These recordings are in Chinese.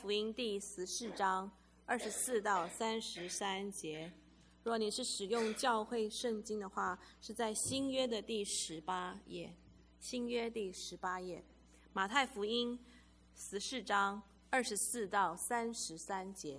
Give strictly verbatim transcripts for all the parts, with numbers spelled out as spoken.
福音第十四章二十四到三十三节。若你是使用教会圣经的话，是在新约的第十八页。新约第十八页，马太福音十四章二十四到三十三节。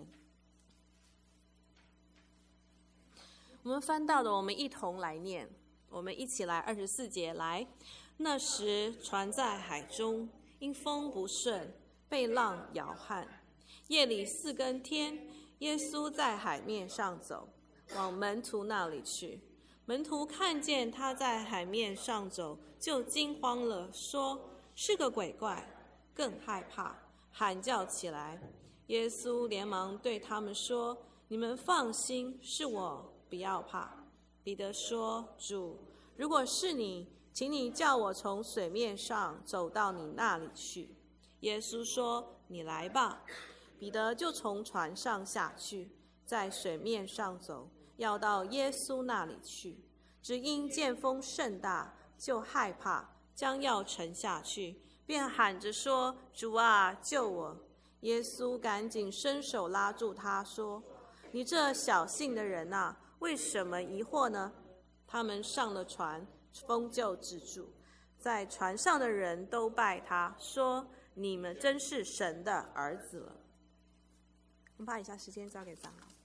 我们翻到的，我们一同来念。我们一起来二十四节来。那时船在海中，因风不顺，被浪摇撼。夜里四更天，耶稣在海面上走，往门徒那里去。门徒看见他在海面上走，就惊慌了，说是个鬼怪，更害怕，喊叫起来。耶稣连忙对他们说：你们放心，是我，不要怕。彼得说：主，如果是你，请你叫我从水面上走到你那里去。耶稣说：你来吧。彼得就从船上下去，在水面上走，要到耶稣那里去。只因见风甚大，就害怕，将要沉下去，便喊着说：主啊，救我！耶稣赶紧伸手拉住他，说：你这小信的人啊，为什么疑惑呢？他们上了船，风就止住。在船上的人都拜他，说：你们真是神的儿子了。我们把以下时间交给长老。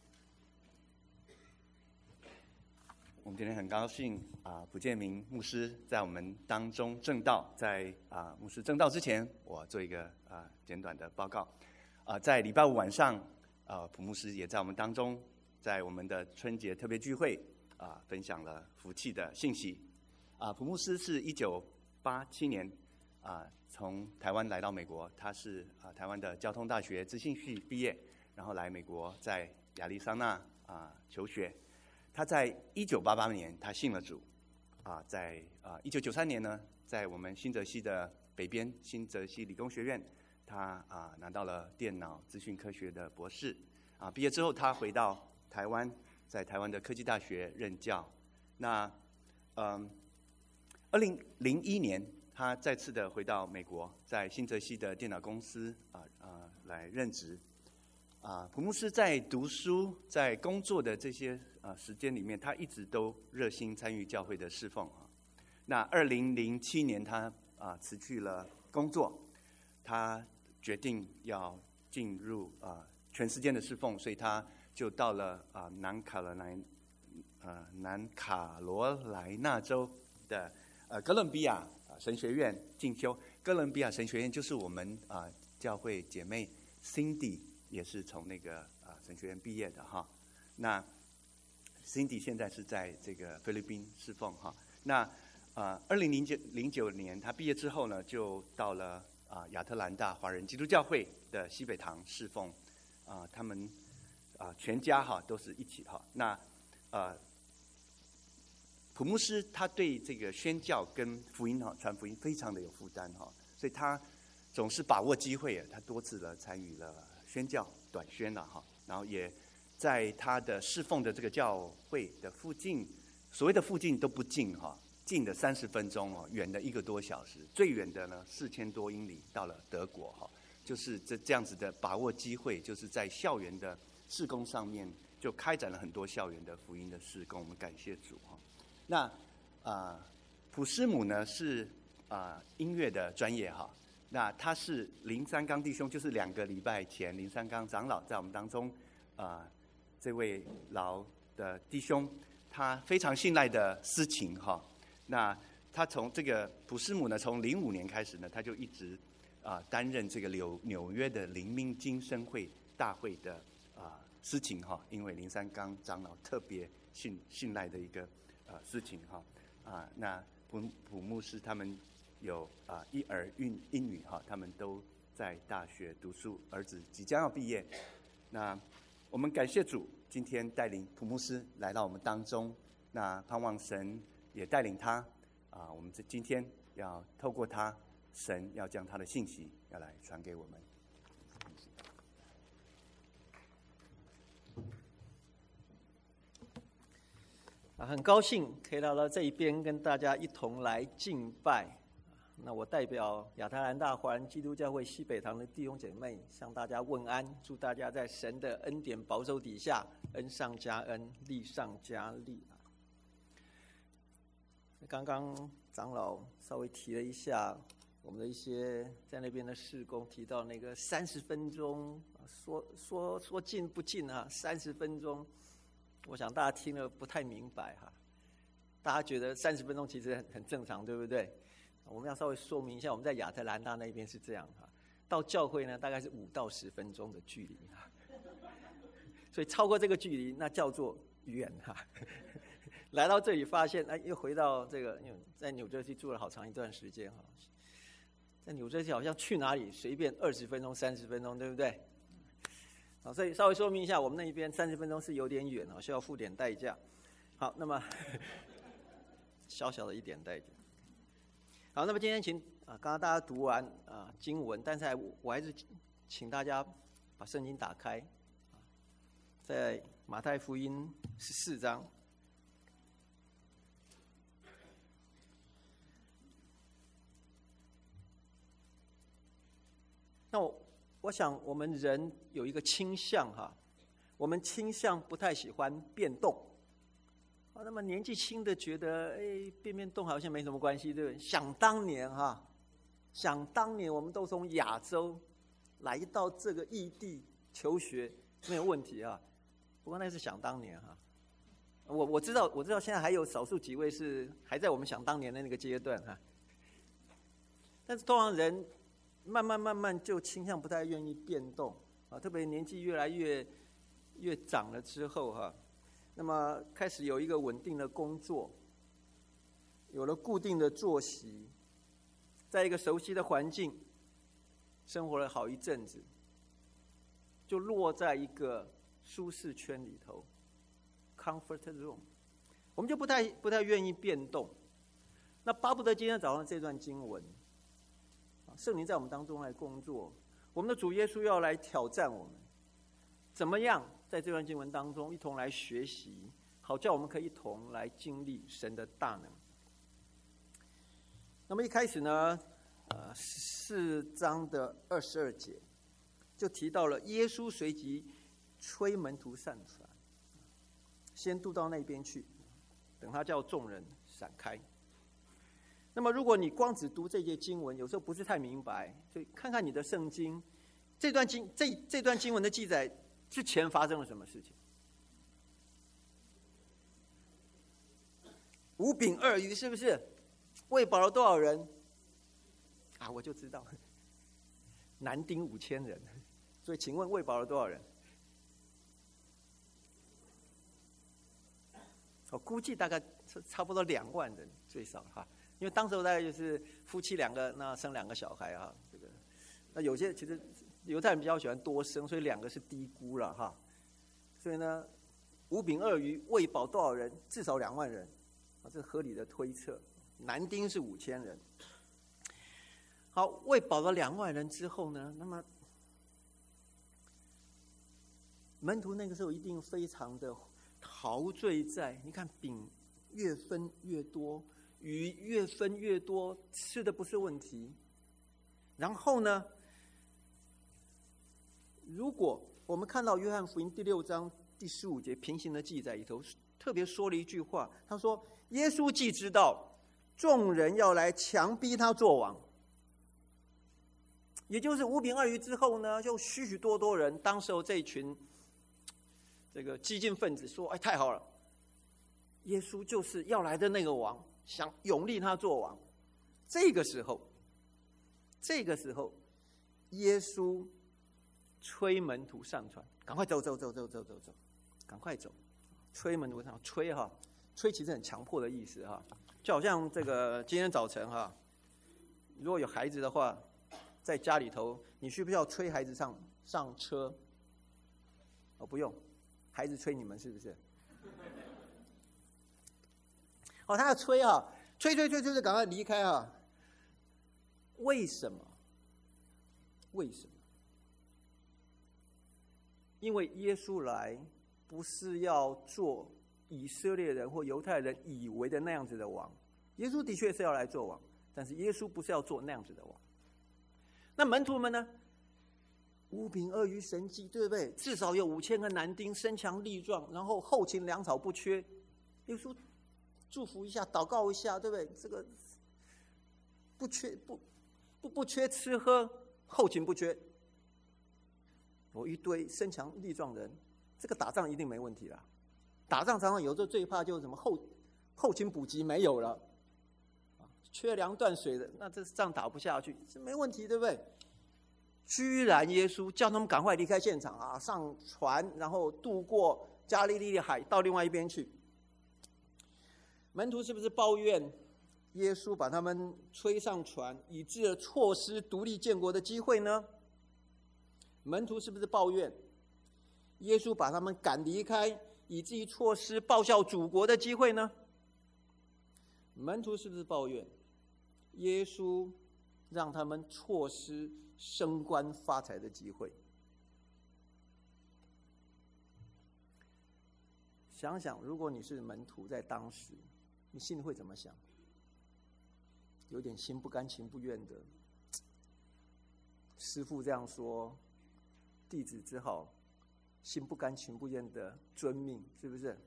我们今天很高兴啊，卜建明牧师在我们当中证道。在啊牧师证道之前，我做一个啊简短的报告。啊，在礼拜五晚上，啊卜牧师也在我们当中，在我们的春节特别聚会啊分享了福气的信息。啊，卜牧师是一九八七年啊从台湾来到美国，他是啊台湾的交通大学资讯系毕业，然后来美国在亚利桑那啊求学。他在一九八八年他信了主，啊，在啊一九九三年呢，在我们新泽西的北边新泽西理工学院，他啊拿到了电脑资讯科学的博士，啊毕业之后他回到台湾，在台湾的科技大学任教。那嗯，二零零一年他再次的回到美国，在新泽西的电脑公司啊啊来任职。啊，卜牧师在读书、在工作的这些啊时间里面，他一直都热心参与教会的侍奉啊。那二零零七年，他啊辞去了工作，他决定要进入啊全时间的侍奉，所以他就到了啊南卡罗来呃南卡罗来纳州的呃哥伦比亚神学院进修。哥伦比亚神学院就是我们啊教会姐妹 Cindy。也是从那个啊神学院毕业的哈，那 Cindy 现在是在这个菲律宾侍奉哈。那啊，二零零九零九年他毕业之后呢，就到了啊亚特兰大华人基督教会的西北堂侍奉啊，他们啊全家哈都是一起哈。那呃，卜牧师他对这个宣教跟福音哈传福音非常的有负担哈，所以他总是把握机会，他多次的参与了宣教短宣了哈，然后也在他的侍奉的这个教会的附近，所谓的附近都不近哈，近的三十分钟哦，远的一个多小时，最远的呢四千多英里到了德国哈，就是这这样子的把握机会，就是在校园的事工上面就开展了很多校园的福音的事工，我们感谢主哈。那啊，普师母呢是啊音乐的专业哈。那他是林三刚弟兄，就是两个礼拜前林三刚长老在我们当中，啊、呃，这位老的弟兄，他非常信赖的司琴哈。那他从这个普师母呢，从零五年开始呢，他就一直啊、呃、担任这个纽纽约的灵命今生会大会的啊、呃、司琴哈，因为林三刚长老特别信信赖的一个呃司琴哈啊，那普普牧师他们。有啊一儿一一女哈，他们都在大学读书，儿子即将要毕业。那我们感谢主，今天带领普牧师来到我们当中。那盼望神也带领他啊，我们这今天要透过他，神要将他的信息要来传给我们。 啊，很高兴可以来到这一边，跟大家一同来敬拜。 那我代表亚特兰大华人基督教会西北堂的弟兄姐妹向大家问安，祝大家在神的恩典保守底下，恩上加恩，利上加利。刚刚长老稍微提了一下我们的一些在那边的事工，提到那个三十分钟，说说说进不进啊？三十分钟，我想大家听了不太明白哈。大家觉得三十分钟其实很很正常，对不对？我们要稍微说明一下，我们在亚特兰大那边是这样哈，到教会呢大概是五到十分钟的距离哈，所以超过这个距离那叫做远哈。来到这里发现，哎，又回到这个，因为在纽约西住了好长一段时间哈，在纽约西好像去哪里随便二十分钟、三十分钟，对不对？好，所以稍微说明一下，我们那一边三十分钟是有点远哦，需要付点代价。好，那么小小的一点代价。好，那么今天请啊，刚刚大家读完啊经文，但是还我还是请大家把圣经打开，在马太福音十四章。那我我想我们人有一个倾向哈，我们倾向不太喜欢变动。啊，那么年纪轻的觉得，哎，变变动好像没什么关系，对不对？想当年哈，想当年我们都从亚洲来到这个异地求学，没有问题啊。不过那是想当年哈，我我知道我知道现在还有少数几位是还在我们想当年的那个阶段哈，但是通常人。慢慢慢慢就倾向不太愿意变动啊，特别年纪越来越越长了之后哈，那么开始有一个稳定的工作，有了固定的作息，在一个熟悉的环境生活了好一阵子，就落在一个舒适圈里头 ，comfort zone， 我们就不太不太愿意变动。那巴不得今天早上这段经文。圣灵在我们当中来工作，我们的主耶稣要来挑战我们，怎么样在这段经文当中一同来学习，好叫我们可以一同来经历神的大能。那么一开始呢，呃，四章的二十二节就提到了耶稣随即催门徒上船，先渡到那边去，等他叫众人闪开。那么，如果你光只读这节经文，有时候不是太明白，所以看看你的圣经，这段经这这段经文的记载之前发生了什么事情？五饼二鱼是不是喂饱了多少人？啊，我就知道，男丁五千人。所以，请问喂饱了多少人？我估计大概差不多两万人最少哈。因为当时大概就是夫妻两个，那生两个小孩啊，这个，那有些其实犹太人比较喜欢多生，所以两个是低估了哈。所以呢，五饼二鱼喂饱多少人？至少两万人，啊，这是合理的推测。男丁是五千人。好，喂饱了两万人之后呢，那么门徒那个时候一定非常的陶醉在，你看饼越分越多。鱼越分越多，吃的不是问题。然后呢，如果我们看到约翰福音第六章第十五节平行的记载里头，特别说了一句话，他说：“耶稣既知道众人要来强逼他做王，也就是五饼二鱼之后呢，就许许多多人，当时候这一群这个激进分子说：‘哎，太好了，耶稣就是要来的那个王。’想拥立他做王，这个时候，这个时候，耶稣催门徒上船，赶快走走走走走走走，赶快走，催门徒上催哈，催其实很强迫的意思哈，就好像这个今天早晨哈，如果有孩子的话，在家里头，你需不需要催孩子上上车？哦，不用，孩子催你们是不是？哦，他要催啊，催催催催催，赶快离开啊！为什么？为什么？因为耶稣来不是要做以色列人或犹太人以为的那样子的王，耶稣的确是要来做王， 但是耶稣不是要做那样子的王。那门徒们呢？五饼二鱼神迹，对不对？至少有五千个男丁，身强力壮，然后后勤粮草不缺。耶稣祝福一下，祷告一下，对不对？这个不缺不不不缺吃喝，后勤不缺。我一堆身强力壮的人，这个打仗一定没问题啦。打仗常常有时候最怕就是什么后后勤补给没有了，缺粮断水的，那这仗打不下去，这没问题，对不对？居然耶稣叫他们赶快离开现场啊，上船，然后渡过加利利的海到另外一边去。门徒是不是抱怨耶稣把他们吹上船，以致了错失独立建国的机会呢？门徒是不是抱怨耶稣把他们赶离开，以至于错失报效祖国的机会呢？门徒是不是抱怨耶稣让他们错失升官发财的机会？想想，如果你是门徒，在当时，你心里会怎么想？有点心不甘情不愿的。师父这样说，弟子只好心不甘情不愿的遵命，是不是？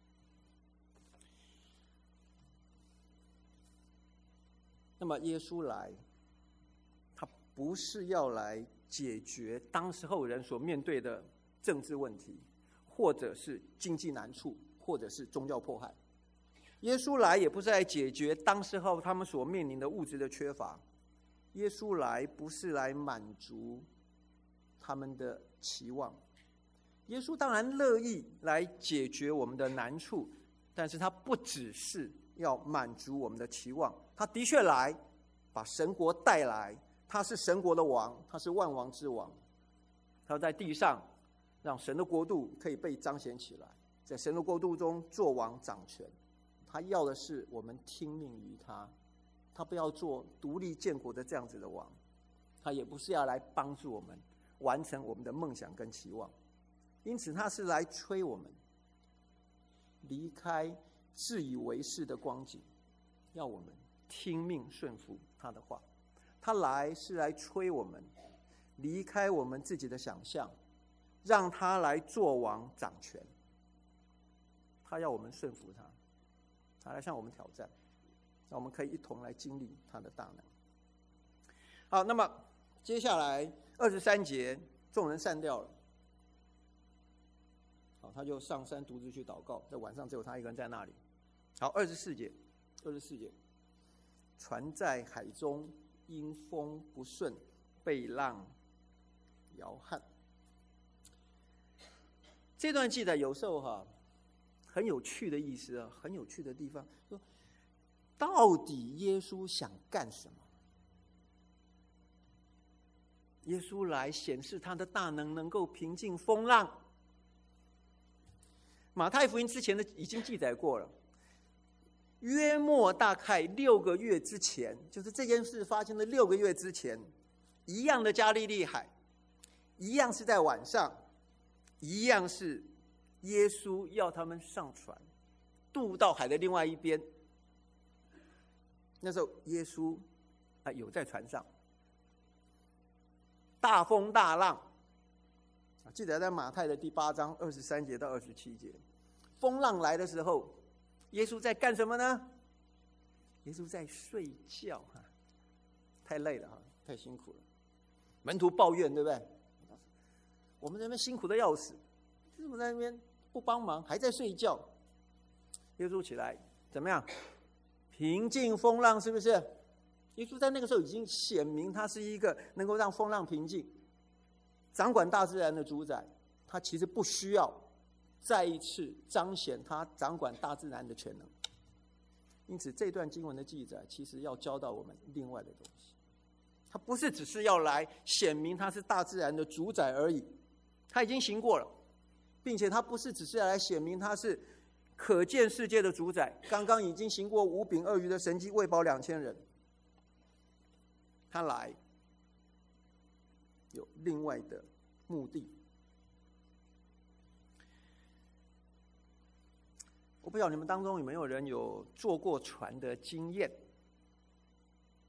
那么耶稣来，他不是要来解决当时候人所面对的政治问题，或者是经济难处，或者是宗教迫害。耶稣来也不是来解决当时候他们所面临的物质的缺乏。耶稣来不是来满足他们的期望。耶稣当然乐意来解决我们的难处，但是他不只是要满足我们的期望，他的确来把神国带来，他是神国的王，他是万王之王，他在地上让神的国度可以被彰显起来，在神的国度中做王掌权。他要的是我们听命于他，他不要做独立建国的这样子的王，他也不是要来帮助我们完成我们的梦想跟期望。因此他是来催我们离开自以为是的光景，要我们听命顺服他的话。他来是来催我们离开我们自己的想象，让他来做王掌权。他要我们顺服他，他来向我们挑战，让我们可以一同来经历他的大能。好，那么接下来二十三节，众人散掉了，好，他就上山独自去祷告，在晚上只有他一个人在那里。好，二十四节，二十四节，船在海中，因风不顺，被浪摇撼。这段记载有时候哈很有趣的意思啊，很有趣的地方，说到底耶稣想干什么？耶稣来显示他的大能，能够平静风浪。马太福音之前的已经记载过了，约莫大概六个月之前，就是这件事发生的六个月之前，一样的加利利海，一样是在晚上，一样是耶稣要他们上船，渡到海的另外一边。那时候耶稣啊有在船上，大风大浪，记得在马太的第八章二十三节到二十七节，风浪来的时候，耶稣在干什么呢？耶稣在睡觉哈，太累了哈，太辛苦了。门徒抱怨，对不对？我们这边辛苦的要死，为什么在那边不帮忙，还在睡觉？耶稣起来，怎么样？平静风浪，是不是？耶稣在那个时候已经显明，他是一个能够让风浪平静、掌管大自然的主宰。他其实不需要再一次彰显他掌管大自然的全能。因此，这段经文的记载其实要教导我们另外的东西。他不是只是要来显明他是大自然的主宰而已，他已经行过了，并且他不是只是要来显明他是可见世界的主宰。刚刚已经行过五饼二鱼的神迹，喂饱两千人。他来有另外的目的。我不晓得你们当中有没有人有坐过船的经验。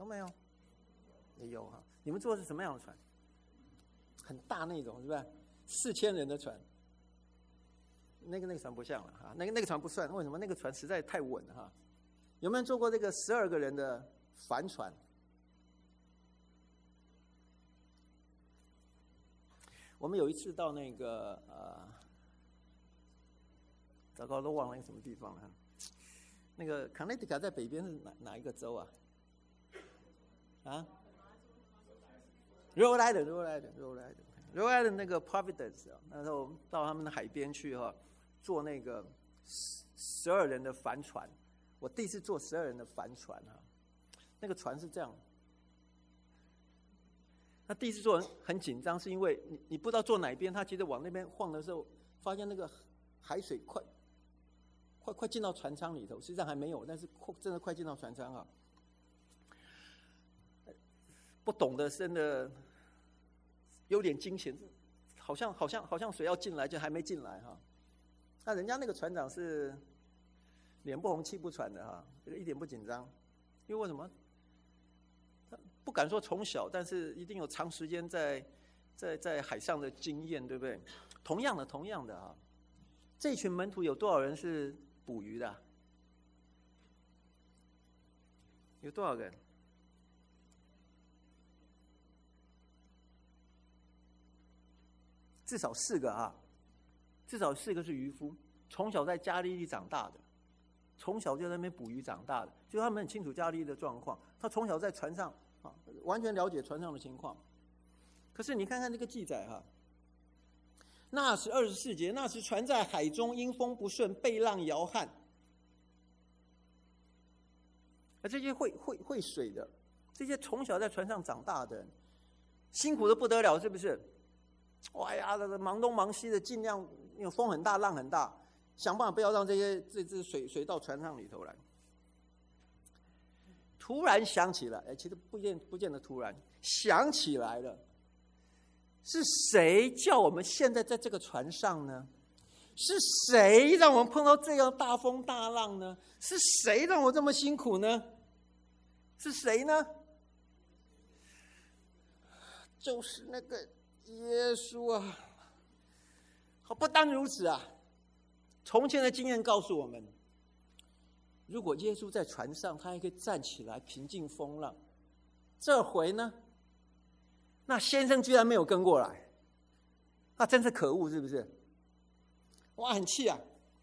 都没有？也有哈。你们坐的是什么样的船？很大那种，是不是？四千人的船。那个那个船不像了哈，那个那个船不算，为什么？那个船实在太稳了哈。有没有坐过这个十二个人的帆船？我们有一次到那个呃，糟糕，都忘了那个什么地方了。那个 Connecticut 在北边是哪哪一个州啊？啊 ？Rhode Island，Rhode Island，Rhode Island，Rhode Island 那个 Providence 啊，那时候到他们的海边去哈。坐那个十二人的帆船，我第一次坐十二人的帆船啊，那个船是这样。他第一次坐很很紧张，是因为你你不知道坐哪边，他其实往那边晃的时候，发现那个海水快快快进到船舱里头，实际上还没有，但是真的快进到船舱啊。不懂的真的有点惊险，好像好像好像水要进来，就还没进来哈。那人家那个船长是脸不红气不喘的哈，这个一点不紧张，因为为什么？他不敢说从小，但是一定有长时间在在在海上的经验，对不对？同样的，同样的啊，这群门徒有多少人是捕鱼的啊？有多少人？至少四个啊。至少四个是渔夫，从小在加利利长大的，从小就在那边捕鱼长大的，就他们很清楚加利利的状况。他从小在船上啊，完全了解船上的情况。可是你看看这个记载哈，那时二十四节，那时船在海中，因风不顺，被浪摇撼。而这些会会会水的，这些从小在船上长大的人，辛苦的不得了，是不是？哇呀，这个忙东忙西的，尽量因为风很大，浪很大，想办法不要让这些这这水水到船上里头来。突然想起来，哎，其实不见不见得突然想起来了，是谁叫我们现在在这个船上呢？是谁让我们碰到这样大风大浪呢？是谁让我这么辛苦呢？是谁呢？就是那个耶稣啊！好，不单如此啊，从前的经验告诉我们，如果耶稣在船上，他还可以站起来平静风浪，这回呢，那先生居然没有跟过来，那真是可恶，是不是？哇，很气啊！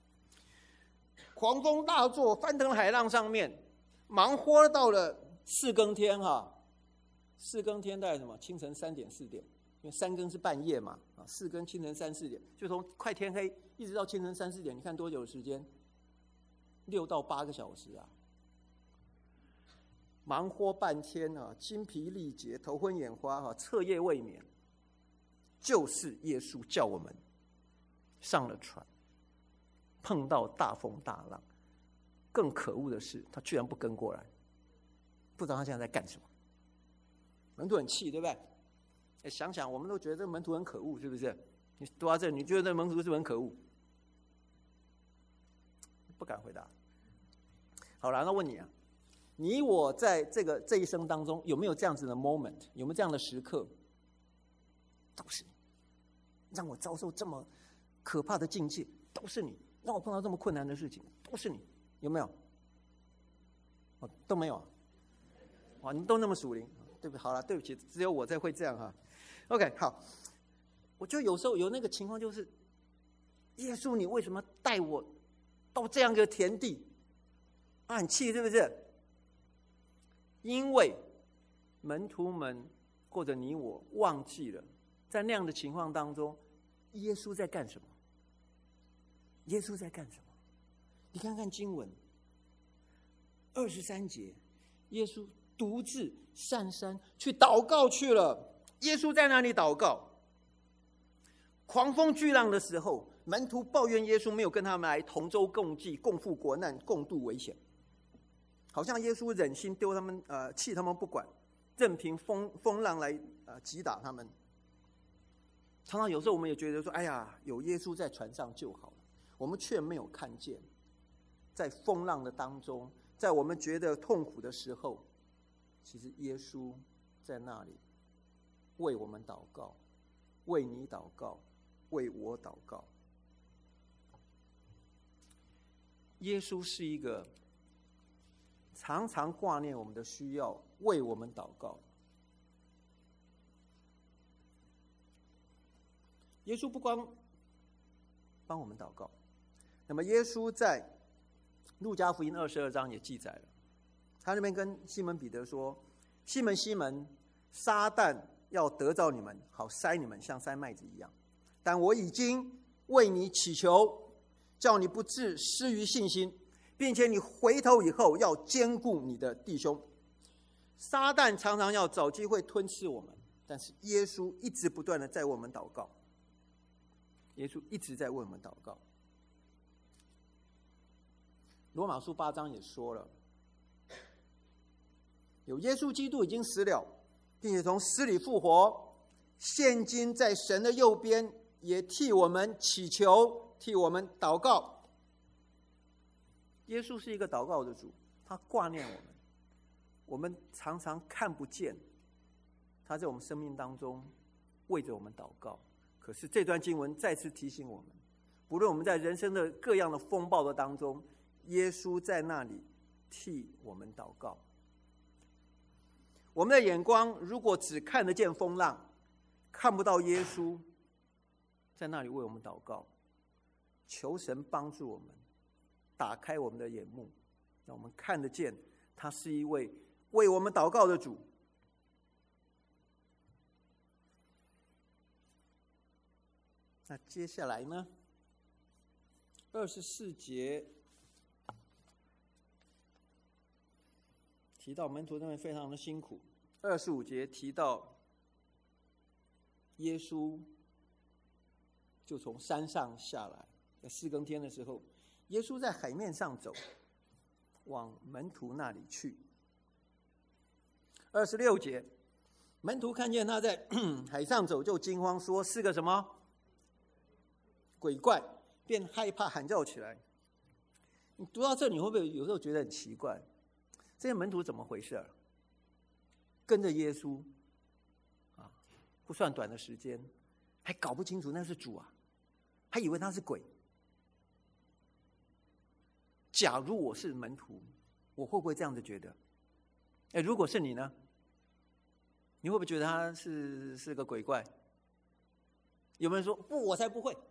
狂风大作，翻腾海浪上面，忙活到了四更天哈。四更天大概什么？清晨三点四点，因为三更是半夜嘛，啊，四更清晨三四点，就从快天黑一直到清晨三四点，你看多久的时间？六到八个小时啊！忙活半天啊，精疲力竭，头昏眼花哈，彻夜未眠。就是耶稣叫我们上了船，碰到大风大浪，更可恶的是，他居然不跟过来，不知道他现在在干什么。门徒很气，对不对？哎，想想我们都觉得这个门徒很可恶，是不是？你读到这，你觉得这门徒是不是很可恶？不敢回答。好了，那问你啊，你我在这个这一生当中有没有这样子的 moment？ 有没有这样的时刻？都是你，让我遭受这么可怕的境界，都是你；让我碰到这么困难的事情，都是你，有没有？哦，都没有啊！哇，你们都那么属灵。对不起，好了，对不起，只有我才会这样哈。OK， 好，我就有时候有那个情况，就是耶稣，你为什么带我到这样一个田地？啊，很气，是不是？因为门徒们或者你我忘记了，在那样的情况当中，耶稣在干什么？耶稣在干什么？你看看经文二十三节，耶稣独自上山去祷告去了。耶稣在那里祷告，狂风巨浪的时候，门徒抱怨耶稣没有跟他们来同舟共济，共赴国难，共度危险。好像耶稣忍心丢他们，呃，弃他们不管，任凭风风浪来呃击打他们。常常有时候我们也觉得说，哎呀，有耶稣在船上就好了，我们却没有看见，在风浪的当中，在我们觉得痛苦的时候， 其实耶稣在那里为我们祷告，为你祷告，为我祷告。耶稣是一个常常挂念我们的需要，为我们祷告。耶稣不光帮我们祷告，那么耶稣在路加福音二十二章也记载了，他那边跟西门彼得说：“西门，西门，撒旦要得着你们，好筛你们，像筛麦子一样。但我已经为你祈求，叫你不致失于信心，并且你回头以后要兼顾你的弟兄。”撒旦常常要找机会吞噬我们，但是耶稣一直不断的在为我们祷告。耶稣一直在为我们祷告。罗马书八章也说了，有耶稣基督已经死了，并且从死里复活，现今在神的右边，也替我们祈求，替我们祷告。耶稣是一个祷告的主，他挂念我们，我们常常看不见他在我们生命当中为着我们祷告。可是这段经文再次提醒我们，不论我们在人生的各样的风暴的当中，耶稣在那里替我们祷告。我们的眼光如果只看得见风浪，看不到耶稣在那里为我们祷告，求神帮助我们，打开我们的眼目，让我们看得见他是一位为我们祷告的主。那接下来呢？二十四节提到门徒认为非常的辛苦，二十五节提到耶稣就从山上下来，在四更天的时候，耶稣在海面上走，往门徒那里去。二十六节，门徒看见他在海上走，就惊慌说是个什么鬼怪，便害怕喊叫起来。你读到这，你会不会有时候觉得很奇怪？这些门徒怎么回事？跟着耶稣啊，不算短的时间，还搞不清楚那是主啊，还以为他是鬼。假如我是门徒，我会不会这样子觉得？哎，如果是你呢？你会不会觉得他是是个鬼怪？有没有人说不，我才不会？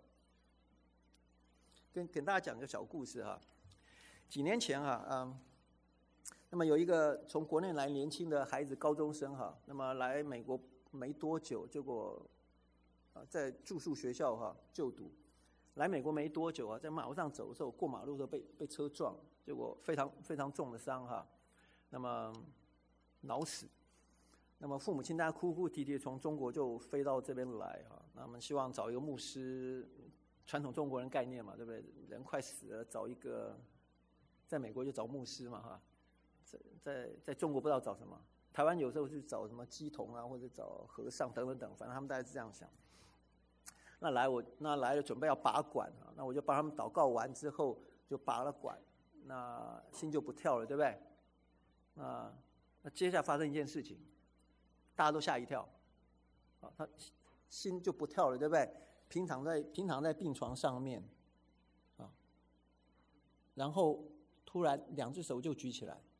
跟跟大家讲个小故事哈。几年前哈，嗯，那么有一个从国内来年轻的孩子，高中生哈，那么来美国没多久，结果啊在住宿学校哈就读。来美国没多久啊，在马路上走的时候，过马路的时候被被车撞，结果非常非常重的伤哈，那么脑死。那么父母亲大家哭哭啼啼从中国就飞到这边来哈，那我们希望找一个牧师，传统中国人概念嘛，对不对？人快死了，找一个，在美国就找牧师嘛哈，在在在中国不知道找什么，台湾有时候是找什么乩童啊，或者找和尚等等等，反正他们大概是这样想。那来我那来了准备要拔管啊，那我就帮他们祷告完之后就拔了管，那心就不跳了，对不对？那那接下来发生一件事情。大家都吓一跳，啊，他心就不跳了，对不对？平躺在平躺在病床上面，啊，然后突然两只手就举起来。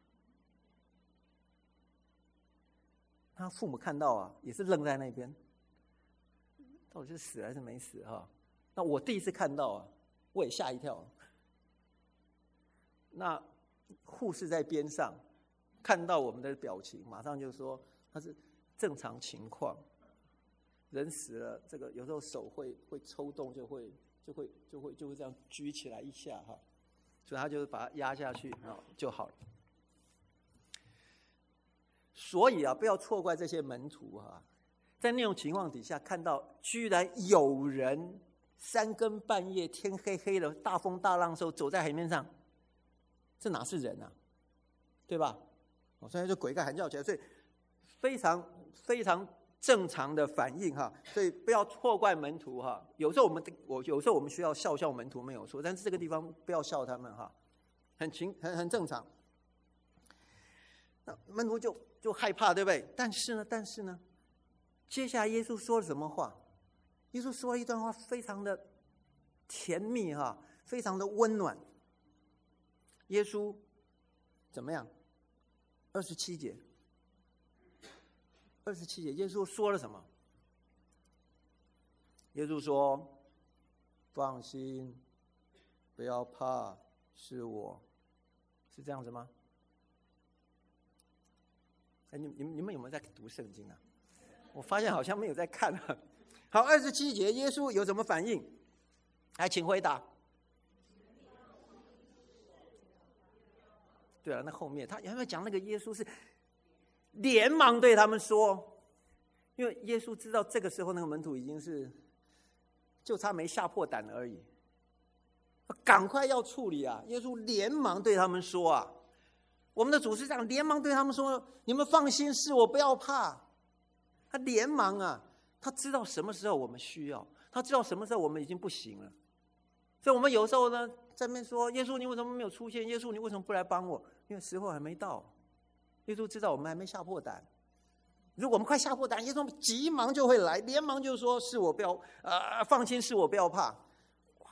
他父母看到啊，也是愣在那边，到底是死还是没死哈？那我第一次看到啊，我也吓一跳。那护士在边上看到我们的表情，马上就说。它是正常情况，人死了，这个有时候手会会抽动，就会就会就会就会这样举起来一下哈，所以他就是把它压下去啊就好了。所以啊，不要错怪这些门徒哈，在那种情况底下，看到居然有人三更半夜天黑黑的大风大浪的时候走在海面上，这哪是人啊，对吧？所以就鬼怪喊叫起来，所以。非常非常正常的反应哈，所以不要错怪门徒哈。有时候我们我有时候我们需要笑笑门徒没有错，但是这个地方不要笑他们哈，很情很很正常。 那门徒就就害怕，对不对？但是呢，但是呢，接下来耶稣说了什么话？耶稣说了一段话，非常的甜蜜哈，非常的温暖。耶稣怎么样？二十七节，二十七节，耶稣说了什么？耶稣说：“放心，不要怕，是我。”是这样子吗？哎，你你们你们有没有在读圣经啊？我发现好像没有在看啊。好，二十七节，耶稣有什么反应？来，请回答。对了，那后面他有没有讲那个耶稣是连忙对他们说？因为耶稣知道这个时候那个门徒已经是就差没吓破胆而已，赶快要处理啊！耶稣连忙对他们说啊，我们的主是这样，连忙对他们说：“你们放心，是我，不要怕。”他连忙啊，他知道什么时候我们需要，他知道什么时候我们已经不行了。所以我们有时候呢，在那边说：“耶稣，你为什么没有出现？耶稣，你为什么不来帮我？”因为时候还没到。耶稣知道我们还没吓破胆。如果我们快吓破胆，耶稣急忙就会来，连忙就说：“是我，不要呃，放心，是我，不要怕。”哇，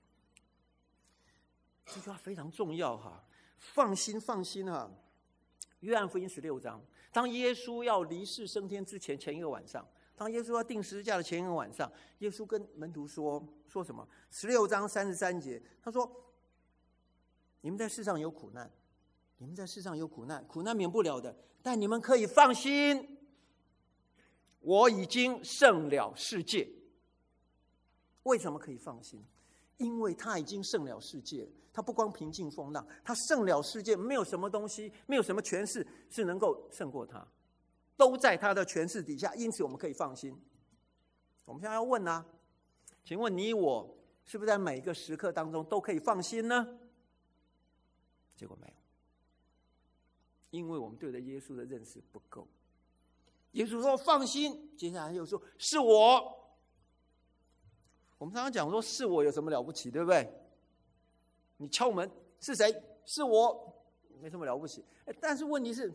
这句话非常重要哈！放心，放心哈！约翰福音十六章，当耶稣要离世升天之前，前一个晚上，当耶稣要钉十字架的前一个晚上，耶稣跟门徒说说什么？十六章三十三节，他说：“你们在世上有苦难，你们在世上有苦难，苦难免不了的，但你们可以放心。”我已经胜了世界。为什么可以放心？因为他已经胜了世界，他不光平静风浪，他胜了世界，没有什么东西，没有什么权势是能够胜过他，都在他的权势底下，因此我们可以放心。我们现在要问啊，请问你我是不是在每一个时刻当中都可以放心呢？结果没有，因为我们对着耶稣的认识不够。耶稣说放心，接下来又说是我。我们常常讲说是我有什么了不起，对不对？你敲门是谁？是我，没什么了不起。但是问题是，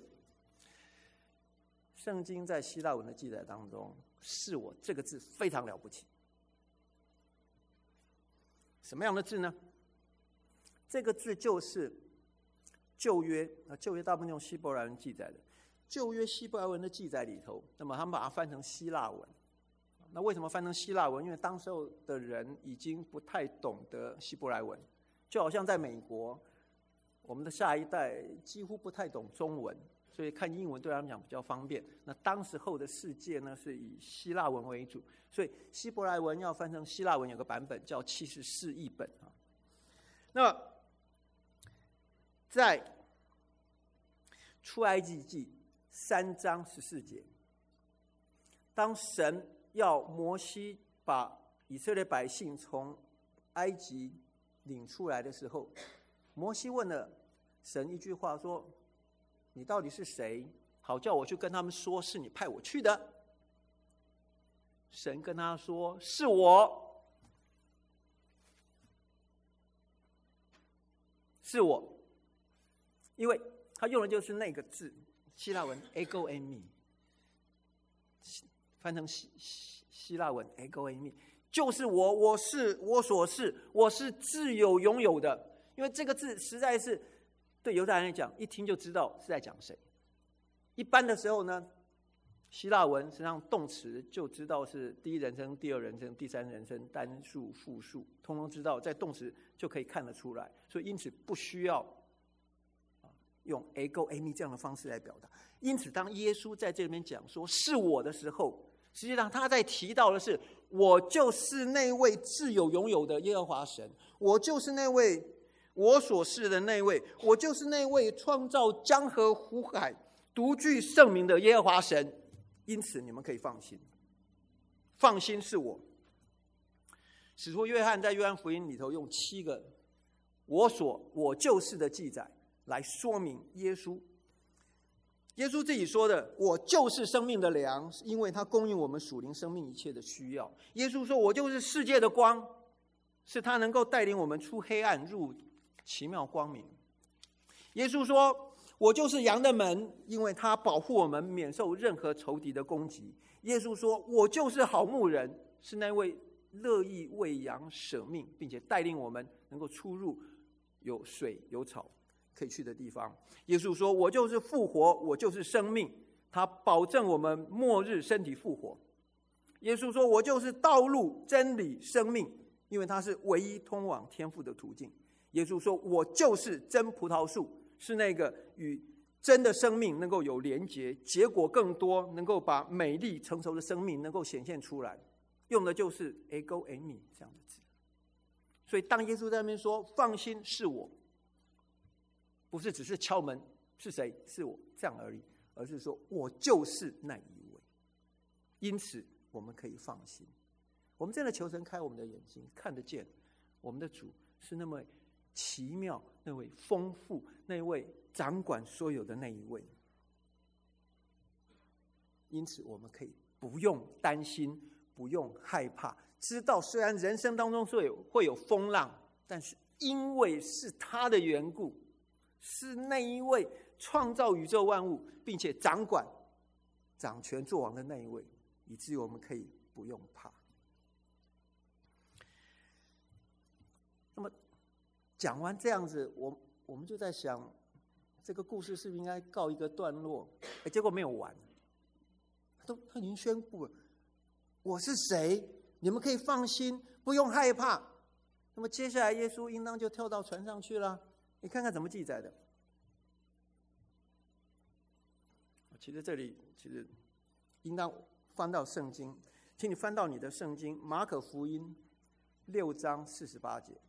圣经在希腊文的记载当中，是我这个字非常了不起。什么样的字呢？这个字就是旧约，旧约大部分用希伯来文记载的。旧约希伯来文的记载里头，那么他们把它翻成希腊文。那为什么翻成希腊文？因为当时候的人已经不太懂得希伯来文，就好像在美国，我们的下一代几乎不太懂中文，所以看英文对他们讲比较方便。那当时候的世界呢，是以希腊文为主，所以希伯来文要翻成希腊文，有个版本叫七十四译本啊。那在出埃及记三章十四节，当神要摩西把以色列百姓从埃及领出来的时候，摩西问了神一句话说：“你到底是谁？好叫我去跟他们说，是你派我去的。”神跟他说：“是我，是我。”因为他用的就是那个字。希腊文 ego eimi， 翻成希希腊文 ego eimi， 就是我，我是我所是，我是自有拥有的。因为这个字实在是对犹太人来讲，一听就知道是在讲谁。一般的时候呢，希腊文实际上动词就知道是第一人称、第二人称、第三人称、单数、复数，通通知道，在动词就可以看得出来。所以因此不需要用 ego eimi 这样的方式来表达。因此当耶稣在这里面讲说是我的时候，实际上他在提到的是，我就是那位自有拥有的耶和华神，我就是那位我所是的那位，我就是那位创造江河湖海独具圣名的耶和华神。因此你们可以放心，放心是我。使徒约翰在约翰福音里头用七个我所我就是的记载来说明耶稣。耶稣自己说的，我就是生命的粮，因为他供应我们属灵生命一切的需要。耶稣说，我就是世界的光，是他能够带领我们出黑暗入奇妙光明。耶稣说， 我就是羊的门，因为他保护我们免受任何仇敌的攻击。耶稣说，我就是好牧人，是那位乐意为羊舍命，并且带领我们能够出入有水有草可以去的地方。耶稣说，我就是复活，我就是生命，他保证我们末日身体复活。耶稣说，我就是道路真理生命，因为他是唯一通往天父的途径。耶稣说，我就是真葡萄树，是那个与真的生命能够有连结，结果更多，能够把美丽成熟的生命能够显现出来，用的就是 ego eimi 这样的字。所以当耶稣在那边说放心是我，不是只是敲门是谁是我这样而已，而是说我就是那一位。因此我们可以放心，我们真的求神开我们的眼睛，看得见我们的主是那么奇妙，那位丰富，那位掌管所有的那一位。因此我们可以不用担心，不用害怕，知道虽然人生当中会有会有风浪，但是因为是他的缘故，是那一位创造宇宙万物并且掌管掌权作王的那一位，以至于我们可以不用怕。那么讲完这样子，我我们就在想，这个故事是不是应该告一个段落？哎，结果没有完，都他已经宣布了，我是谁，你们可以放心，不用害怕。那么接下来，耶稣应当就跳到船上去了。你看看怎么记载的？其实这里其实应当翻到圣经，请你翻到你的圣经，马可福音六章四十八节。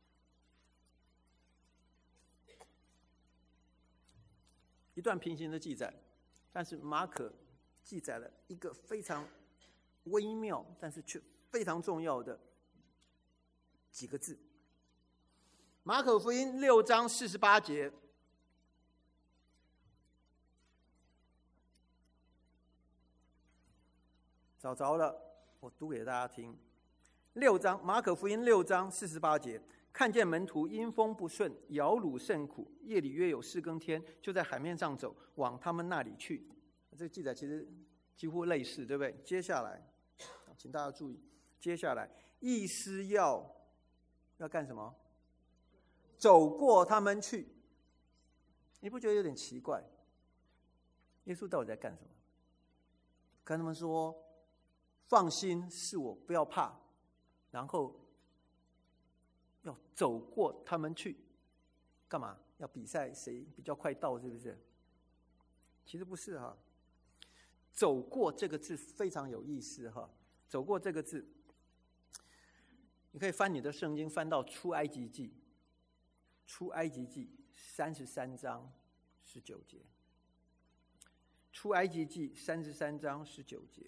一段平行的记载，但是马可记载了一个非常微妙，但是却非常重要的几个字。马可福音六章四十八节，找着了，我读给大家听。六章，马可福音六章四十八节。看见门徒因风不顺，摇橹甚苦，夜里约有四更天，就在海面上走，往他们那里去。这个记载其实几乎类似，对不对？接下来，请大家注意，接下来意思要要干什么？走过他们去。你不觉得有点奇怪？耶稣到底在干什么？跟他们说：“放心，是我，不要怕。”然后要走过他们去，干嘛？要比赛谁比较快到，是不是？其实不是哈。走过这个字非常有意思哈。走过这个字，你可以翻你的圣经，翻到出埃及记，出埃及记三十三章十九节。出埃及记三十三章十九节。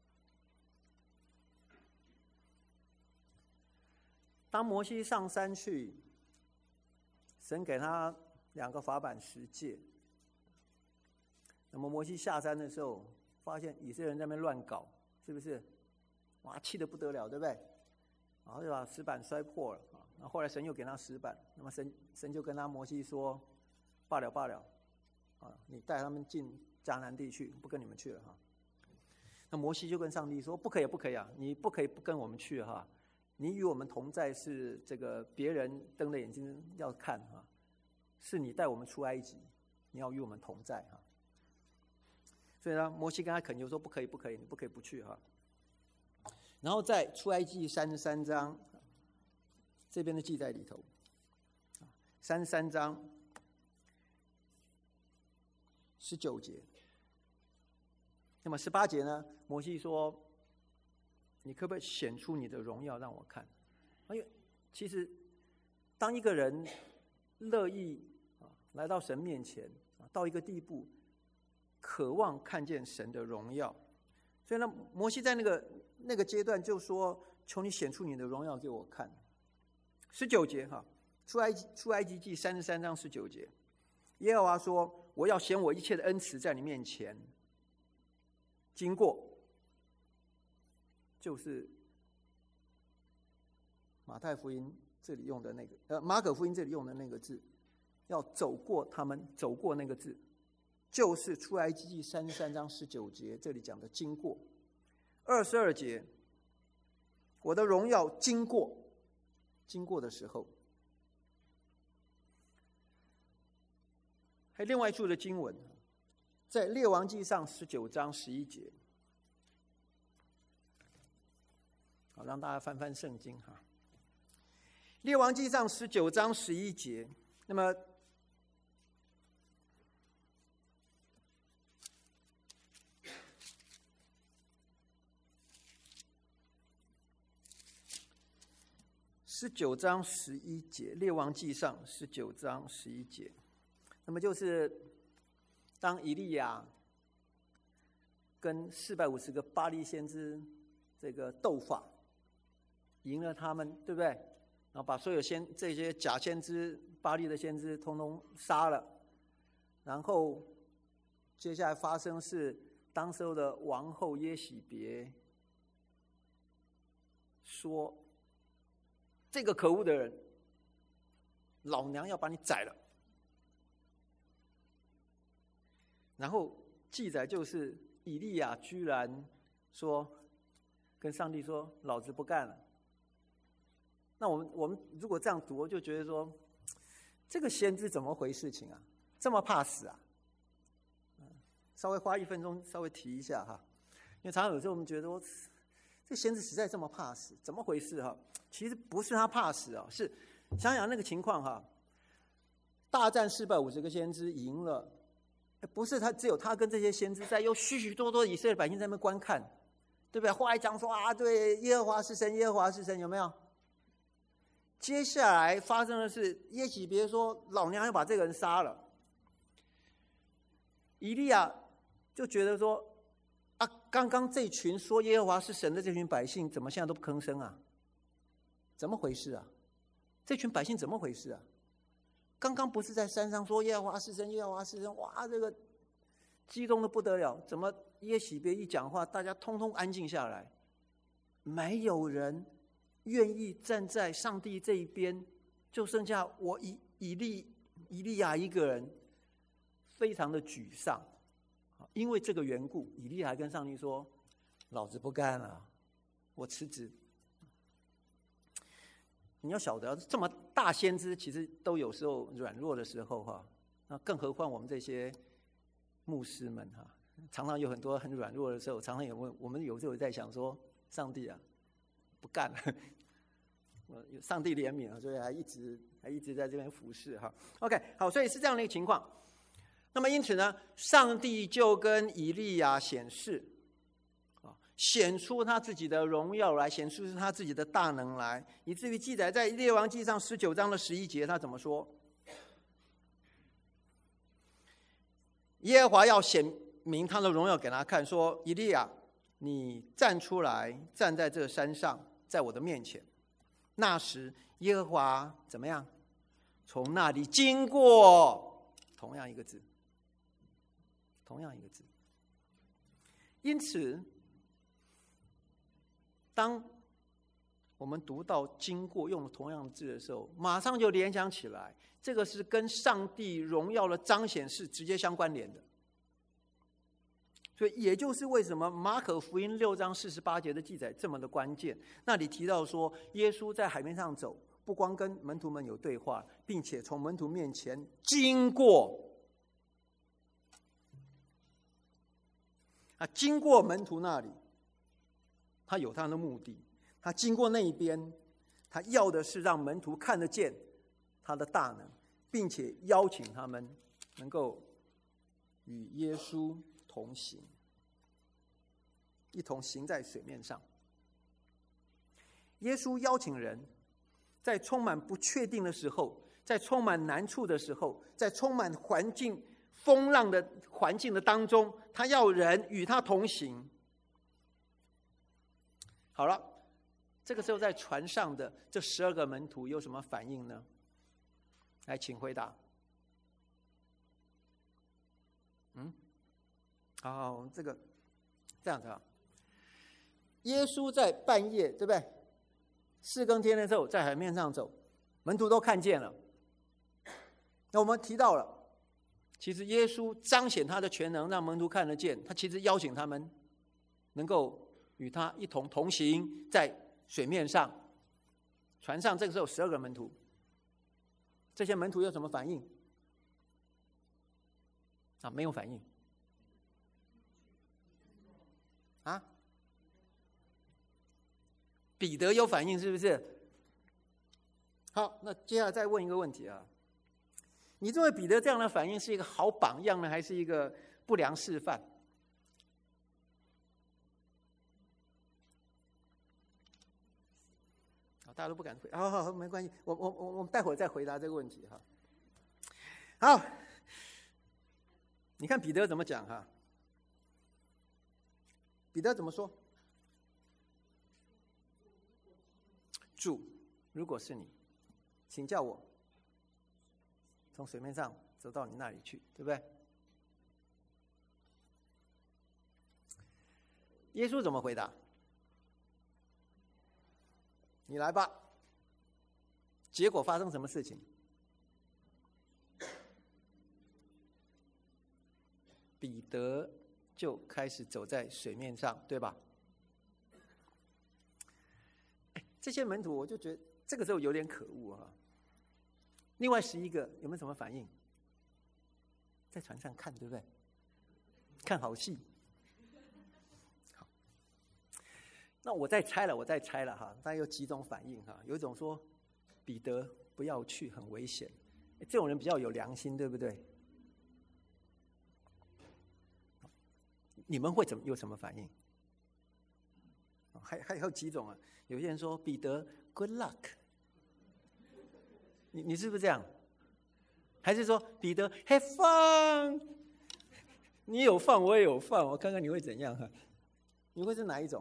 当摩西上山去，神给他两个法版十诫。那么摩西下山的时候，发现以色列人在那边乱搞，是不是？哇，气得不得了，对不对？然后就把石板摔破了。然后后来神又给他石板，那么神神就跟他摩西说：“罢了罢了，啊，你带他们进迦南地去，不跟你们去了哈。”那摩西就跟上帝说：“不可以，不可以啊！你不可以不跟我们去哈。你与我们同在是这个别人瞪着眼睛要看哈，是你带我们出埃及，你要与我们同在哈。”所以呢，摩西跟他恳求说：“不可以，不可以，你不可以不去哈。”然后在出埃及三十三章这边的记载里头，三十三章十九节，那么十八节呢？摩西说：“你可不可以显出你的荣耀让我看？”因为其实当一个人乐意来到神面前，到一个地步，渴望看见神的荣耀，所以呢，摩西在那个那个阶段就说：“求你显出你的荣耀给我看。”十九节哈，出埃及出埃及记三十三章十九节，耶和华说：“我要显我一切的恩慈在你面前经过。”就是马太福音这里用的那个，呃，马可福音这里用的那个字， 要走过他们，走过那个字，就是出埃及记三十三章十九节这里讲的经过。二十二节，我的荣耀经过，经过的时候。还有另外一处的经文，在列王记上十九章十一节。好，让大家翻翻圣经哈。列王记上十九章十一节，那么十九章十一节，列王记上十九章十一节，那么就是当以利亚跟四百五十个巴力先知这个斗法，赢了他们，对不对？然后把所有先这些假先知、巴力的先知通通杀了，然后接下来发生是当时候的王后耶洗别说：“这个可恶的人，老娘要把你宰了。”然后记载就是以利亚居然说，跟上帝说：“老子不干了。”那我们我们如果这样读，我就觉得说，这个先知怎么回事情啊？这么怕死啊？稍微花一分钟稍微提一下哈，因为常常有时候我们觉得说，这先知实在这么怕死，怎么回事哈？其实不是他怕死啊，是想想那个情况哈。大战四百五十个先知赢了，不是他只有他跟这些先知在，有许许多多以色列百姓在那边观看，对不对？后来讲说啊，对，耶和华是神，耶和华是神，有没有？接下来发生的是耶洗别说：“老娘要把这个人杀了。”以利亚就觉得说：“啊，刚刚这群说耶和华是神的这群百姓，怎么现在都不吭声啊？怎么回事啊？这群百姓怎么回事啊？刚刚不是在山上说耶和华是神，耶和华是神，哇，这个激动的不得了。怎么耶洗别一讲话，大家通通安静下来，没有人愿意站在上帝这一边，就剩下我以以利以利亚一个人，非常的沮丧。因为这个缘故，以利亚还跟上帝说：“老子不干了，我辞职。”你要晓得，这么大先知其实都有时候软弱的时候哈，那更何况我们这些牧师们哈，常常有很多很软弱的时候，常常有问我们有时候在想说：“上帝啊，不干了。”上帝怜悯啊，所以还一直还一直在这边服侍哈。OK， 好，所以是这样的一个情况。那么因此呢，上帝就跟以利亚显示，啊，显出他自己的荣耀来，显出他自己的大能来，以至于记载在列王记上十九章的十一节，他怎么说？耶和华要显明他的荣耀给他看，说：“以利亚，你站出来，站在这山上，在我的面前。”那时，耶和华怎么样？从那里经过，同样一个字，同样一个字。因此，当我们读到“经过”用了同样的字的时候，马上就联想起来，这个是跟上帝荣耀的彰显是直接相关联的。所以，也就是为什么马可福音六章四十八节的记载这么的关键。那里提到说，耶稣在海面上走，不光跟门徒们有对话，并且从门徒面前经过。他经过门徒那里，他有他的目的。他经过那一边，他要的是让门徒看得见他的大能，并且邀请他们能够与耶稣同行，一同行在水面上。耶稣邀请人，在充满不确定的时候，在充满难处的时候，在充满环境风浪的环境的当中，他要人与他同行。好了，这个时候在船上的这十二个门徒有什么反应呢？来，请回答。嗯，好，这个这样子啊。耶稣在半夜，对不对？四更天的时候，在海面上走，门徒都看见了。 那我们提到了，其实耶稣彰显他的全能，让门徒看得见。他其实邀请他们能够与他一同同行在水面上。船上这个时候有十二个门徒，这些门徒有什么反应？啊，没有反应。啊？彼得有反应是不是？好，那接下来再问一个问题啊。你认为彼得这样的反应是一个好榜样呢，还是一个不良示范？大家都不敢回，好好好，没关系，我我我我们待会儿再回答这个问题哈。好，你看彼得怎么讲哈？彼得怎么说？主，如果是你，请叫我从水面上走到你那里去，对不对？耶稣怎么回答？你来吧。结果发生什么事情？彼得就开始走在水面上，对吧？这些门徒我就觉得这个时候有点可恶啊。另外十一个有没有什么反应？在船上看，对不对？看好戏。好，那我再猜了，我再猜了哈，大概有几种反应哈。有一种说彼得不要去，很危险。这种人比较有良心，对不对？你们会怎么有什么反应？还还有几种啊？有些人说彼得 ，Good luck。你你是不是这样？还是说彼得 ，Have fun？ 你有放，我也有放，我看看你会怎样哈？你会是哪一种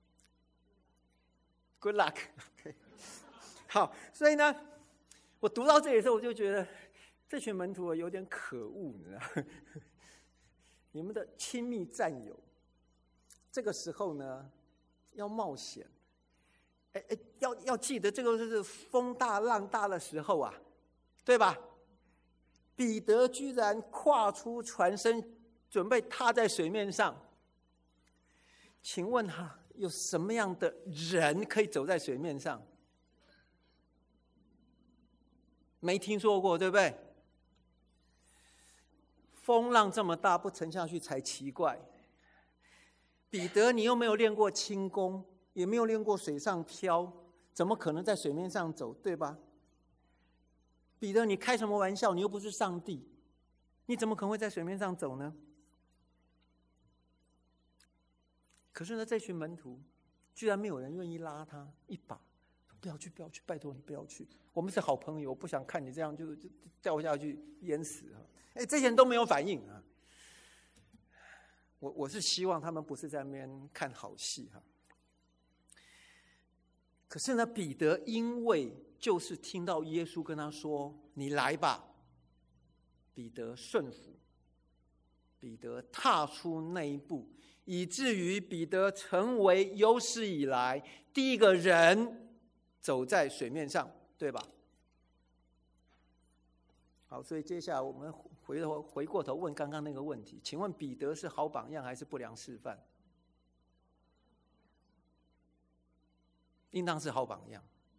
？Good luck。好，所以呢，我读到这里的时候，我就觉得这群门徒有点可恶，你知道？你们的亲密战友，这个时候呢，要冒险。哎哎，要要记得，这个是风大浪大的时候啊，对吧？彼得居然跨出船身，准备踏在水面上。请问哈，有什么样的人可以走在水面上？没听说过，对不对？风浪这么大，不沉下去才奇怪。彼得，你又没有练过轻功，也没有练过水上漂，怎么可能在水面上走，对吧？彼得，你开什么玩笑？你又不是上帝，你怎么可能会在水面上走呢？可是呢，这群门徒居然没有人愿意拉他一把，不要去，不要去，拜托你不要去，我们是好朋友，我不想看你这样就就掉下去淹死啊！哎，这些人都没有反应啊。我我是希望他们不是在那边看好戏哈。可是呢，彼得因为就是听到耶稣跟他说：“你来吧。”彼得顺服，彼得踏出那一步，以至于彼得成为有史以来第一个人走在水面上，对吧？好，所以接下来我们回头回过头问刚刚那个问题，请问彼得是好榜样还是不良示范？应当是好榜样。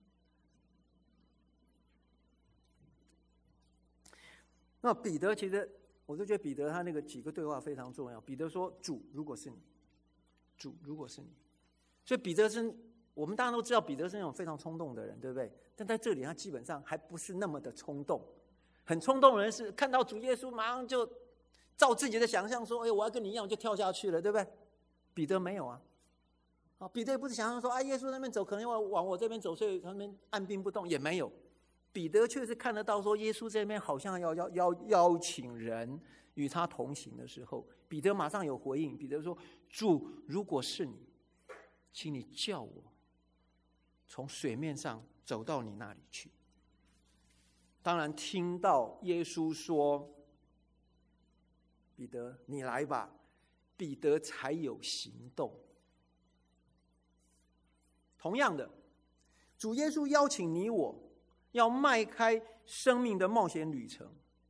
那彼得其实，我就觉得彼得他那个几个对话非常重要。彼得说：“主，如果是你，主，如果是你。”所以彼得是，我们当然都知道彼得是那种非常冲动的人，对不对？但在这里他基本上还不是那么的冲动。很冲动的人是看到主耶稣，马上就照自己的想象说：“哎，我要跟你一样，就跳下去了，对不对？”彼得没有啊。啊，彼得也不是想象说啊，耶稣那边走，可能要往我这边走，所以他们按兵不动，也没有。彼得确实看得到说，耶稣这边好像要要要邀请人与他同行的时候，彼得马上有回应。彼得说：“主，如果是你，请你叫我从水面上走到你那里去。”当然，听到耶稣说：“彼得，你来吧。”彼得才有行动。同样的，主耶稣邀请你我要迈开生命的冒险旅程，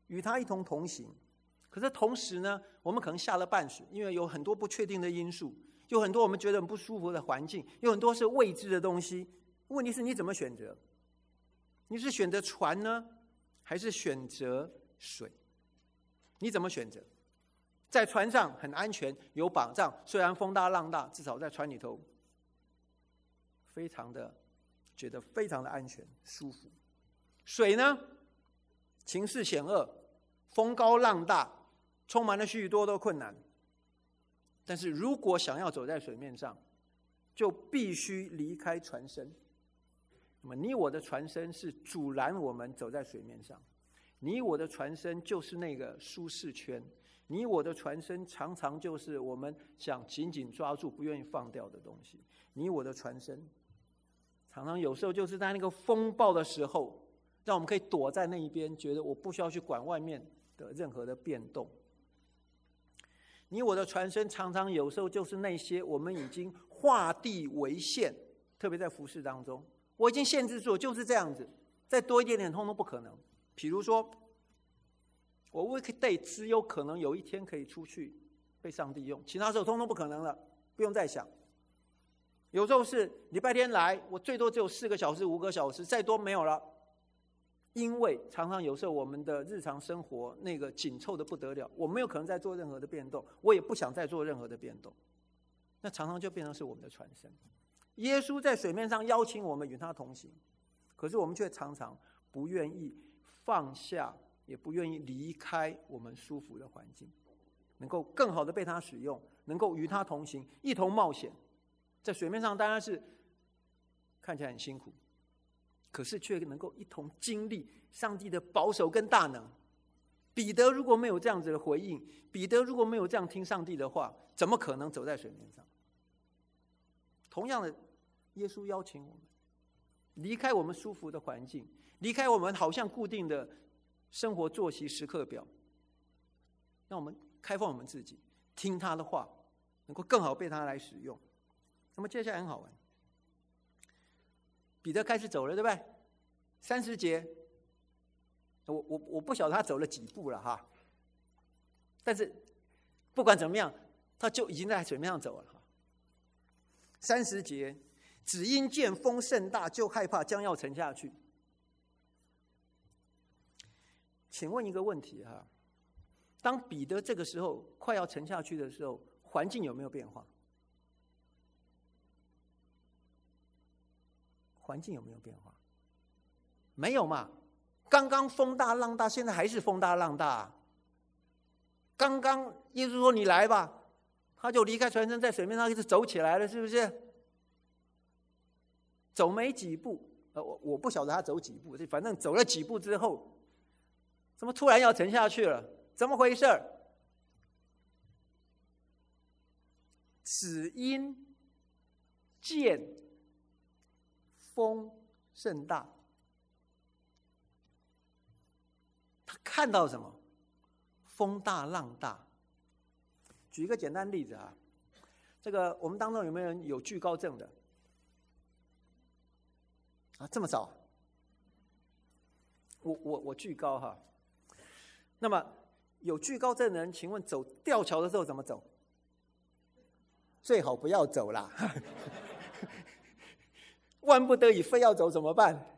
与他一同同行。可是同时呢，我们可能下了半水，因为有很多不确定的因素，有很多我们觉得很不舒服的环境，有很多是未知的东西。问题是你怎么选择？你是选择船呢，还是选择水？你怎么选择？在船上很安全，有保障，虽然风大浪大，至少在船里头非常的觉得非常的安全舒服。水呢，情势险恶，风高浪大，充满了许许多多困难。但是如果想要走在水面上，就必须离开船身。那么你我的船身是阻拦我们走在水面上，你我的船身就是那个舒适圈，你我的船身常常就是我们想紧紧抓住不愿意放掉的东西。你我的船身常常有时候就是在那个风暴的时候，让我们可以躲在那一边，觉得我不需要去管外面的任何的变动。你我的船身常常有时候就是那些我们已经画地为限，特别在服事当中，我已经限制住，就是这样子，再多一点点通通不可能。比如说我 weekday 只有可能有一天可以出去被上帝用，其他时候通通不可能了，不用再想。有时候是礼拜天来，我最多只有四个小时五个小时，再多没有了。因为常常有时候我们的日常生活那个紧凑的不得了，我没有可能再做任何的变动，我也不想再做任何的变动，那常常就变成是我们的船身。耶稣在水面上邀请我们与他同行，可是我们却常常不愿意放下，也不愿意离开我们舒服的环境，能够更好的被他使用，能够与他同行，一同冒险。在水面上当然是看起来很辛苦，可是却能够一同经历上帝的保守跟大能。彼得如果没有这样子的回应，彼得如果没有这样听上帝的话，怎么可能走在水面上？同样的，耶稣邀请我们离开我们舒服的环境，离开我们好像固定的生活作息时刻表，让我们开放我们自己，听他的话，能够更好被他来使用。那么接下来很好玩，彼得开始走了，对不对？三十节，我我我不晓得他走了几步了哈，但是不管怎么样，他就已经在水面上走了哈。三十节，只因见风甚大，就害怕，将要沉下去。请问一个问题哈，当彼得这个时候快要沉下去的时候，环境有没有变化？环境有没有变化？没有嘛，刚刚风大浪大，现在还是风大浪大啊。刚刚耶稣说你来吧，他就离开船身，在水面上一直走起来了，是不是？走没几步，呃，我我不晓得他走几步，反正走了几步之后，怎么突然要沉下去了？怎么回事？只因见风甚大。他看到什么？风大浪大。举一个简单例子啊，这个我们当中有没有人有惧高症的？啊，这么少？我我我惧高哈。那么有惧高症的人，请问走吊桥的时候怎么走？最好不要走啦。万不得已非要走怎么办？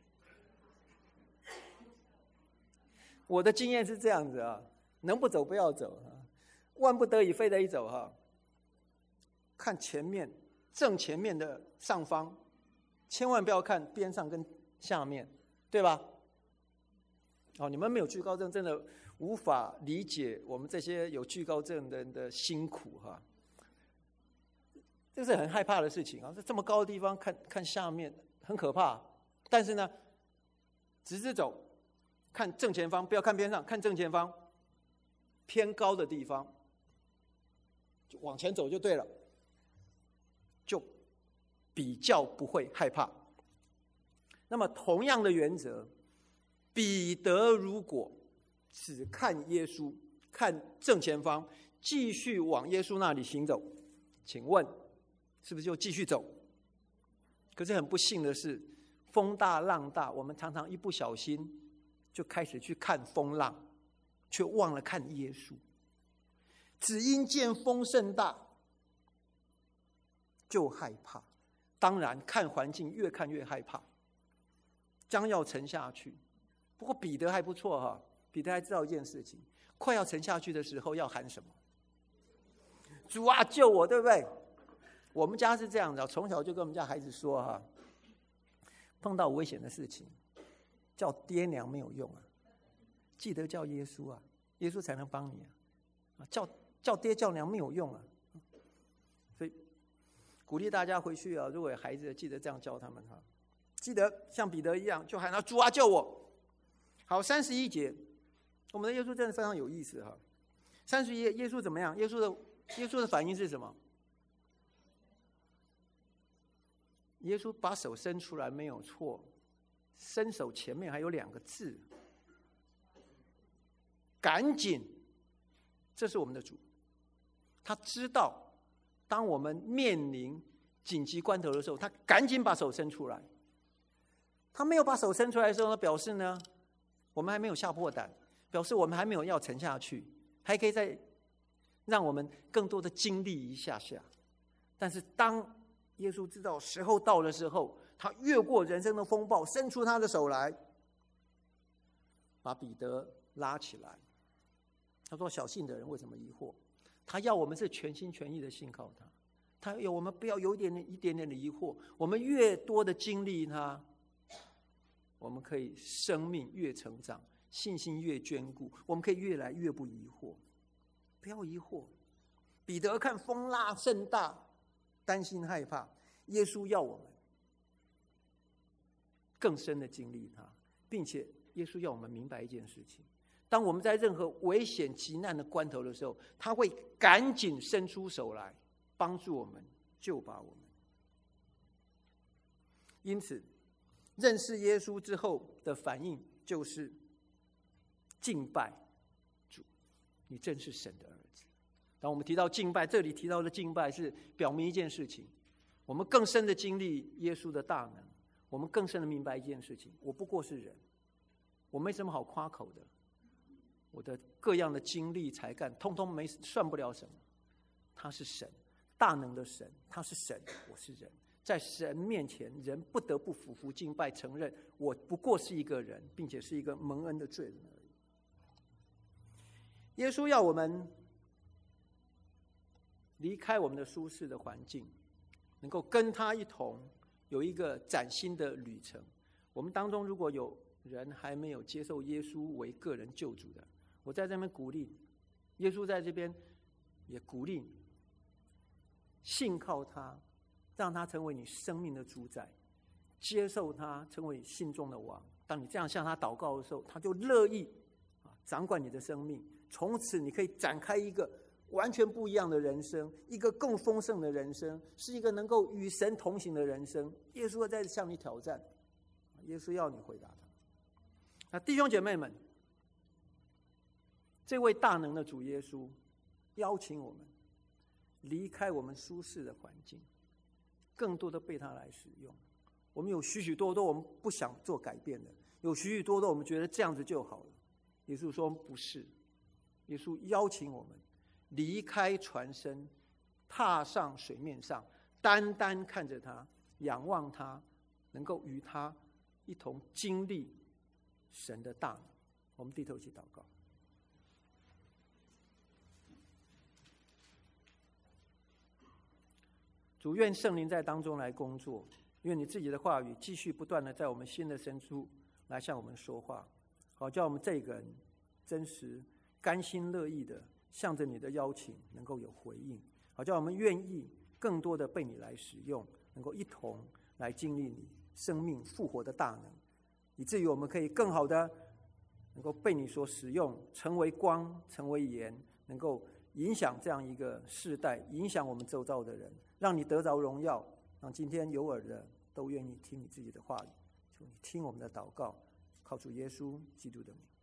我的经验是这样子啊，能不走不要走啊，万不得已非得走哈。看前面，正前面的上方，千万不要看边上跟下面，对吧？哦，你们没有惧高症，真的无法理解我们这些有惧高症的人的辛苦哈。这是很害怕的事情啊！在这么高的地方看看下面很可怕，但是呢，直直走，看正前方，不要看边上，看正前方，偏高的地方，就往前走就对了，就比较不会害怕。那么同样的原则，彼得如果只看耶稣，看正前方，继续往耶稣那里行走，请问是不是就继续走？可是很不幸的是，风大浪大，我们常常一不小心就开始去看风浪， 却忘了看耶稣。只因见风甚大，就害怕。当然，看环境越看越害怕，将要沉下去。不过彼得还不错哈，彼得还知道一件事情：快要沉下去的时候，要喊什么？主啊，救我，对不对？我们家是这样的，从小就跟我们家孩子说哈，碰到危险的事情，叫爹娘没有用啊，记得叫耶稣啊，耶稣才能帮你啊，叫叫爹叫娘没有用啊。所以鼓励大家回去啊，如果有孩子，记得这样教他们哈，记得像彼得一样，就喊他主啊救我。好，三十一节，我们的耶稣真的非常有意思哈。三十一页，耶稣怎么样？耶稣的耶稣的反应是什么？耶稣把手伸出来没有错，伸手前面还有两个字：赶紧。这是我们的主，他知道，当我们面临紧急关头的时候，他赶紧把手伸出来。他没有把手伸出来的时候呢，表示呢，我们还没有吓破胆，表示我们还没有要沉下去，还可以再让我们更多的经历一下下。但是当耶稣知道时候到的时候，他越过人生的风暴，伸出他的手来，把彼得拉起来。他说：“小信的人为什么疑惑？”他要我们是全心全意的信靠他，他要我们不要有一点点一点点的疑惑。我们越多的经历他，我们可以生命越成长，信心越坚固，我们可以越来越不疑惑。不要疑惑。彼得看风浪甚大，担心害怕，耶稣要我们更深的经历他，并且耶稣要我们明白一件事情：当我们在任何危险急难的关头的时候，他会赶紧伸出手来帮助我们，救拔我们。因此认识耶稣之后的反应就是敬拜主，你正是神的儿子。当我们提到敬拜，这里提到的敬拜是表明一件事情：我们更深的经历耶稣的大能，我们更深的明白一件事情：我不过是人，我没什么好夸口的，我的各样的经历才干通通没算不了什么。他是神，大能的神，他是神，我是人，在神面前，人不得不俯伏敬拜，承认我不过是一个人，并且是一个蒙恩的罪人而已。耶稣要我们离开我们的舒适的环境，能够跟他一同有一个崭新的旅程。我们当中如果有人还没有接受耶稣为个人救主的，我在这边鼓励，耶稣在这边也鼓励你，信靠他，让他成为你生命的主宰，接受他成为你心中的王。当你这样向他祷告的时候，他就乐意掌管你的生命，从此你可以展开一个完全不一样的人生，一个更丰盛的人生，是一个能够与神同行的人生。耶稣在向你挑战，耶稣要你回答他。那弟兄姐妹们，这位大能的主耶稣邀请我们离开我们舒适的环境，更多的被他来使用。我们有许许多多我们不想做改变的，有许许多多我们觉得这样子就好了。耶稣说不是，耶稣邀请我们离开船身，踏上水面上，单单看着他，仰望他，能够与他一同经历神的大能。我们低头一起祷告。主，愿圣灵在当中来工作，愿你自己的话语继续不断的在我们心的深处来向我们说话，好叫我们这个人真实甘心乐意的向着你的邀请能够有回应，好叫我们愿意更多的被你来使用，能够一同来经历你生命复活的大能，以至于我们可以更好的能够被你所使用，成为光，成为盐，能够影响这样一个世代，影响我们周遭的人，让你得着荣耀，让今天有耳的都愿意听你自己的话语。求你听我们的祷告，靠主耶稣基督的名。